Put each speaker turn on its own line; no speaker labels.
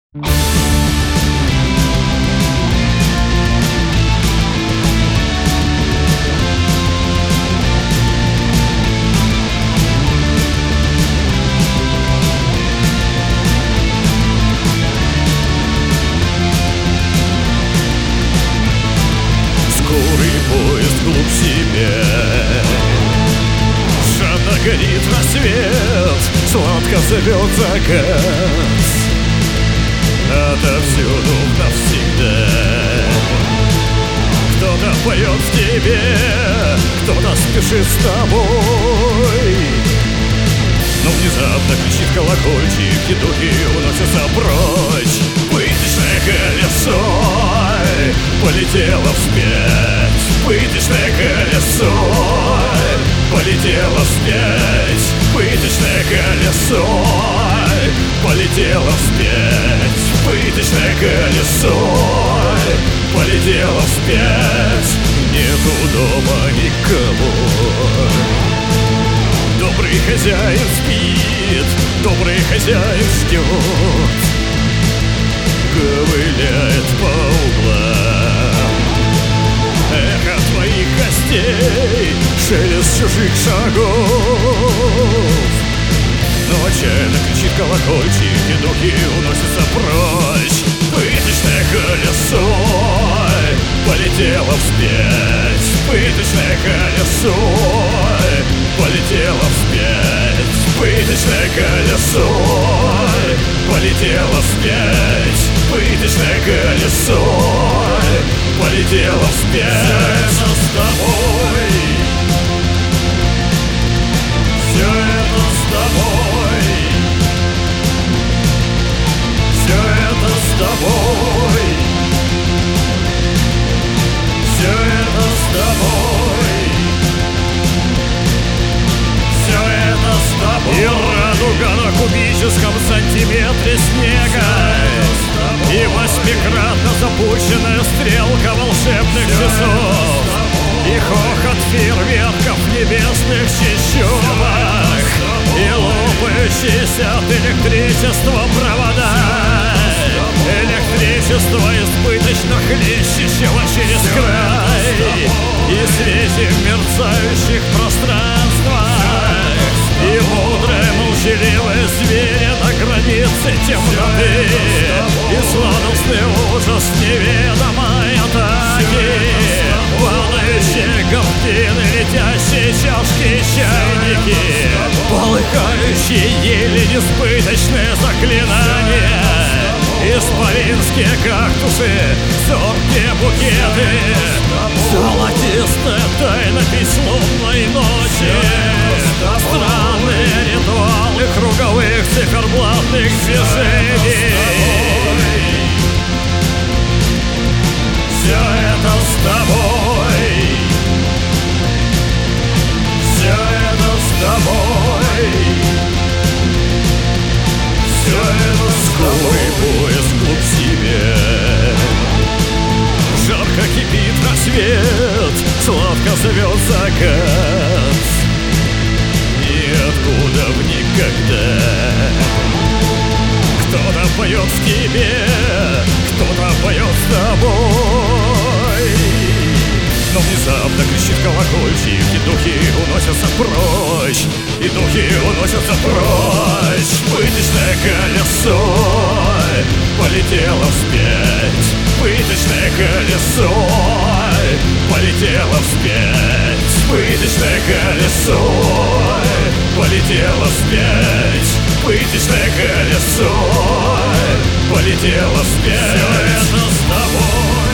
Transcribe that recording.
Скорый поезд вглубь себя. Жадно горит рассвет, сладко зовет закат. Отовсюду навсегда. Кто-то поет в тебе, кто-то спешит с тобой. Но внезапно кричит колокольчик, и духи уносятся прочь. Пыточное колесо полетело вспять. Пыточное колесо полетело вспять. Пыточное колесо полетело вспять. Пыточное колесо полетело вспять. Нету дома никого. Добрый хозяин спит, добрый хозяин ждет. Ковыляет по углам эхо твоих костей, шелест чужих шагов. Но отчаянно кричит колокольчик, и духи уносятся прочь. Пыточное колесо полетело вспять. Пыточное колесо полетело вспять. Пыточное колесо полетело вспять. Пыточное колесо полетело вспять. Все это с тобой. Все это с тобой. Все это с тобой. Все это с тобой. Все это с тобой. И радуга на кубическом сантиметре снега, и восьмикратно запущенная стрелка волшебных часов, и хохот фейерверков в небесных чащобах, и лопающиеся от электричества провода. Электричество избыточно хлещущего через край, и свете в мерцающих пространствах, и мудрые молчаливые звери на границе темноты, и сладостный ужас неведомой атаки, падающие картины, летящие чашки и чайники, полыхающие еле несбыточные заклинания, исполинские кактусы, зоркие букеты, золотистая тайна безлунной ночи, странные ритуалы круговых циферблатных движений. Все это с тобой. Все это с тобой. Все это с тобой. Поезд вглубь себя. Жарко кипит рассвет, сладко зовет закат. Ниоткуда в никогда. Кто-то поет в тебе, кто-то поет с тобой. Но внезапно кричит колокольчик, и духи уносятся прочь. И духи уносятся прочь. Пыточное колесо полетело вспять. Пыточное колесо полетело вспять. Пыточное колесо полетело вспять. Пыточное колесо полетело вспять. Все это с тобой.